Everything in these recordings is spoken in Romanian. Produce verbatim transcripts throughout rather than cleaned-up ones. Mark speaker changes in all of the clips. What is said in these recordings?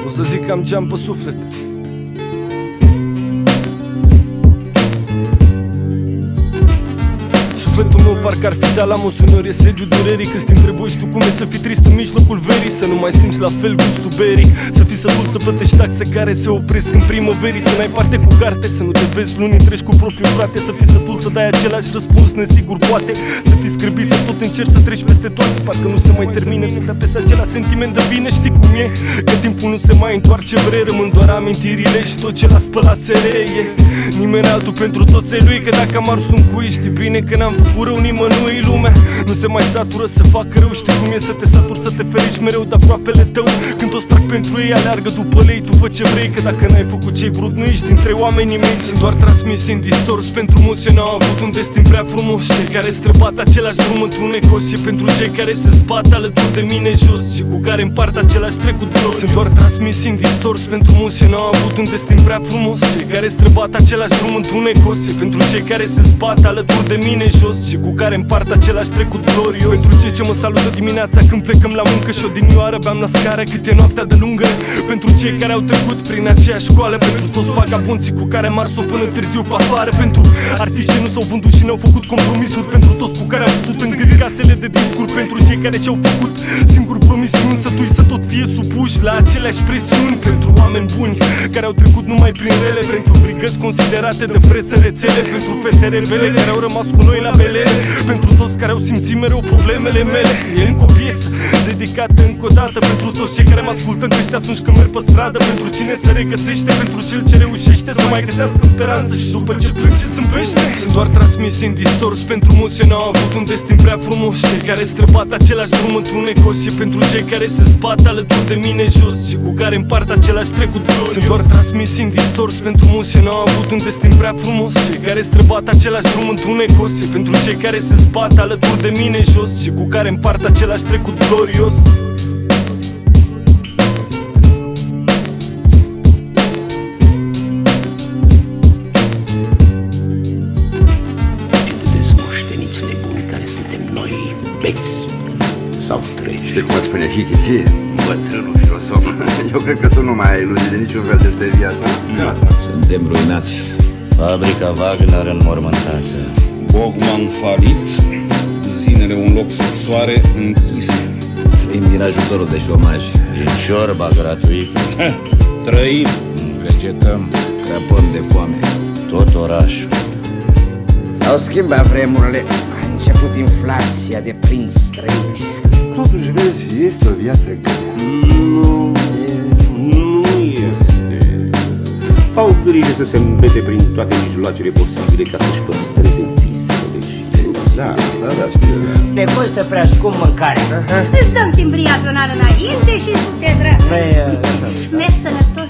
Speaker 1: O să zic că am geam pe suflet. Sufletul meu parcă ar fi de alamos, uneori e sediu durerii. Câți dintre voi știu cum e să fii trist în mijlocul verii, să nu mai simți la fel gustul berii, să fii sătul să plătești taxe care se opresc în primăverii, să n-ai parte cu carte, să nu te vezi luni întregi cu propriul frate, să fii sătul să dai același răspuns nesigur poate, să fii scârbit, să tot încerci să treci peste toate, parcă nu se mai termine, să te apese acela sentiment de vine. Știi cum e? Că timpul nu se mai întoarce vrei, rămân doar amintirile și tot ce l-a spălat se reie. Nimeni altul pentru toți ai lui, că dacă am ars un cui, știi bine că n-am făcut rău nimănui. Lumea nu se mai satură să facă rău, știi cum e să te saturi, să te feriști mereu de aproapele tău. Când toți trag pentru ei, aleargă după lei, tu fă ce vrei, că dacă n-ai făcut ce-ai vrut, nu ești dintre oamenii mei. Sunt doar transmisii în distors pentru mulți ce n-au avut un destin prea frumos, cei care străbat același drum într-un ecos, și pentru cei care se zbat alături de mine jos și cu care împart același trecut glorios. Sunt doar transmisii în distors pentru mulți ce n-au avut un destin prea frumos, cei care străbat același drum într-un ecos, și pentru cei care se zbat alături de mine jos și cu care împart același trecut glorios. Pentru cei ce mă salută dimineața când plecăm la muncă și odinioară beam la scară cât e noaptea de lungă, pentru cei care au trecut prin aceeași școală, pentru toți vagabonții cu care am ars-o până târziu pe afară, pentru artiști ce nu s-au vândut și n-au făcut compromisuri, pentru toți cu care am putut îngâri casele de discuri, pentru cei care ce-au făcut singuri promisiuni, sătui să tot fie supuși la aceleași presiuni, pentru oameni buni care au trecut numai prin rele, pentru brigăzi considerate de presă rețele, pentru fete rebele care au rămas cu noi la belele, pentru toți care au simțit mereu problemele mele. E încă o piesă dedicată încă o dată pentru toți cei care mă ascultă în căști atunci când merg pe stradă, pentru cine se regăsește, pentru cel ce reușește să mai găsească speranță și după ce plânge zâmbește. Sunt doar transmisii în distors pentru mulți ce n-au avut un destin prea frumos, cei care străbat același drum într-un ecos, și pentru cei care se zbat alături de mine jos și cu care împart același trecut glorios. Sunt doar transmisii în distors pentru mulți ce n-au avut un destin prea frumos, cei care străbat același drum într-un ecos, și pentru cei care se zbat alături de mine jos și cu care împart același trecut glorios.
Speaker 2: Ce de desmoșteniți nebuni care suntem noi, beți sau treji.
Speaker 3: Știi cum spune și Chiție?
Speaker 2: Bătrânul filosof.
Speaker 3: Eu cred că tu nu mai ai iluzii de niciun fel despre viața.
Speaker 2: Da.
Speaker 4: Suntem ruinați. Fabrica Wagner înmormântată,
Speaker 5: Bogman falit, uzinele un loc sub soare închise.
Speaker 4: trăim din ajutorul de șomaj, din ciorba gratuit.
Speaker 5: Trăim,
Speaker 4: vegetăm, crăpăm de foame, tot orașul.
Speaker 6: S-au schimbat vremurile, a început inflația de prinți străini.
Speaker 3: Totuși, vezi, este o viață grea.
Speaker 2: Nu, nu este. Au grijă să se îmbete prin toate mijloacele posibile ca să-și păstreze visele și...
Speaker 3: Da, da, da, știu.
Speaker 7: Ne costă prea scump mâncare.
Speaker 8: Îți dăm timbriatonar înainte și tu te dragi. Mergi sănătos.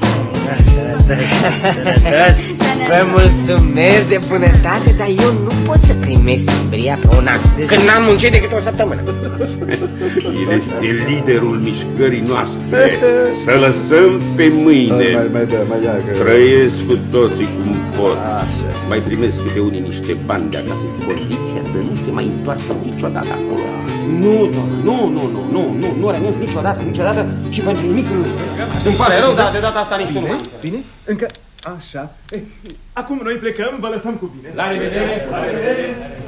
Speaker 7: Vă mulțumesc de bunătate, dar eu nu pot să primesc timbria pe un an, când n-am muncit decât o săptămână.
Speaker 2: El este liderul mișcării noastre. Să lăsăm pe mâine.
Speaker 3: Mai, mai dă, mai ia, că...
Speaker 2: Trăiesc cu toții cum pot. Mai primesc câte unii niște bani de acasă, condiția să nu se mai întoarcă niciodată acolo. Nu, nu, nu, nu, nu, nu, nu renunț niciodată, niciodată și pentru nimic nu. Îmi pare rău, dar de data asta nici tu nu mai.
Speaker 9: Bine? Încă... Așa. Acum noi plecăm, vă lăsăm cu bine.
Speaker 2: La revedere! La revedere!